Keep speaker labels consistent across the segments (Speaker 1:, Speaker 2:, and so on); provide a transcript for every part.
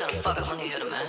Speaker 1: Shut the fuck up when you hear the man.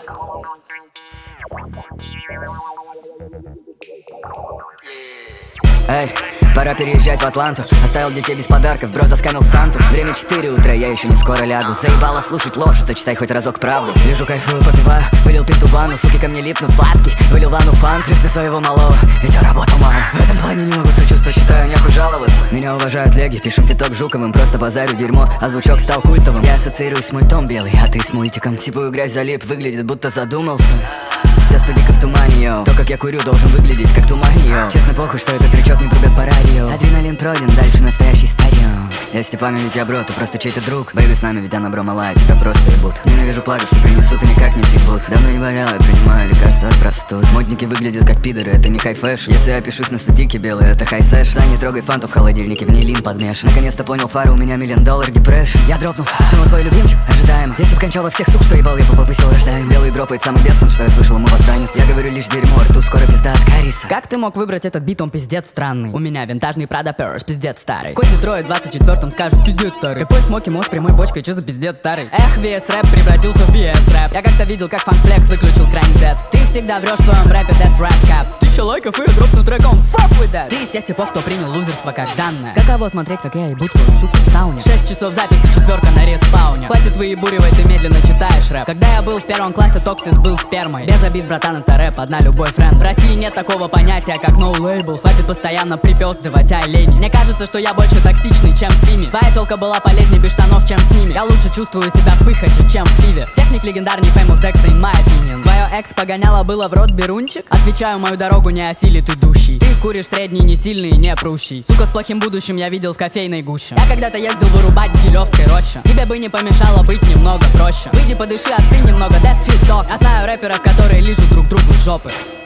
Speaker 2: Эй, пора переезжать в Атланту. Оставил детей без подарков, бро, заскамил Санту. Время 4 утра, я еще не скоро лягу. Заебало слушать ложь, зачитай хоть разок правду. Лежу, кайфую, попиваю, вылил пинту в ванну. Суки ко мне липнут, сладкий, вылил ванну фан. Слезы своего малого, ведь я работал мало. В этом плане не могу сочувствовать, считаю, нехуй жаловаться. Меня уважают леги, пишем фиток Жуковым. Просто базарю дерьмо, а звучок стал культовым. Я ассоциируюсь с мультом белый, а ты с мультиком. Типую грязь залип, выглядит будто задумался. Вся студика в тумане, йоу. То, как я курю, должен выглядеть как туман, йоу. Честно, похуй, что этот трючок не врубят по радио. Адреналин пройден, дальше настоящий стадион. Если память я бро, то просто чей-то друг. Бэйби с нами, ведь она бро малая, тебя просто ебут. Ненавижу плакать, что принесут и никак не съебут. Давно не болел, я принимаю лекарства от простуд. Модники выглядят как пидоры, это не хай-фэш. Если я пишусь на студике белый, это хай-сэш. Да, не трогай фанту в холодильнике, в ней лин подмешан. Наконец-то понял фары, у меня $1 000 000 депресс. Я дропнул, снова твой любимчик, ожидаемо. Если б кончала всех сук, что ебал, я бы повысил рождаем. Белый дропает самый беспон, что я слышал, ему восстанет. Я говорю лишь дерьмо, рту скоро пизда от кариеса.
Speaker 3: Как ты мог выбрать этот бит, он пиздец странный. У меня винтажный Prada Purse, пиздец старый. Хоть Детройт в 24-м скажут пиздец старый. Какой смоки мож прямой бочкой, чё за пиздец старый. Эх, VS рэп превратился в BS рэп. Я как-то видел, как Фанфлекс выключил Crime Dead. Ты всегда врешь в своем рэпе, Death Rap Cap. 1000 лайков и я дропну треком Fuck with that. Ты из тех типов, кто принял лузерство как данное. Каково смотреть, как я ебу твою суку в сауне. 6 часов записи, 4 на респауне. Хватит выебуривать, ты медленно читаешь рэп. Когда я был в 1 классе, Токсис был спермой. Без обид, братан, это рэп, одна любой френд. В России нет такого понятия, как no label. Хватит постоянно припёздывать олени. Мне кажется, что я больше токсичный, чем Сими. Твоя тёлка была полезнее без штанов, чем с ними. Я лучше чувствую себя в пыхаче, чем в пиве. Техник легендарный, famous Dex, in my opinion. Твоё экс погоняло было в рот берунчик? Отвечаю, мою дорогу не осилит идущий. Ты куришь средний, не сильный и не прущий. Сука с плохим будущим я видел в кофейной гуще. Я когда-то ездил вырубать в Гилевской роще. Тебе бы не помешало быть немного проще. Выйди, подыши, остынь немного, that's shit talk. Я знаю рэперов, которые лижут друг другу жопы.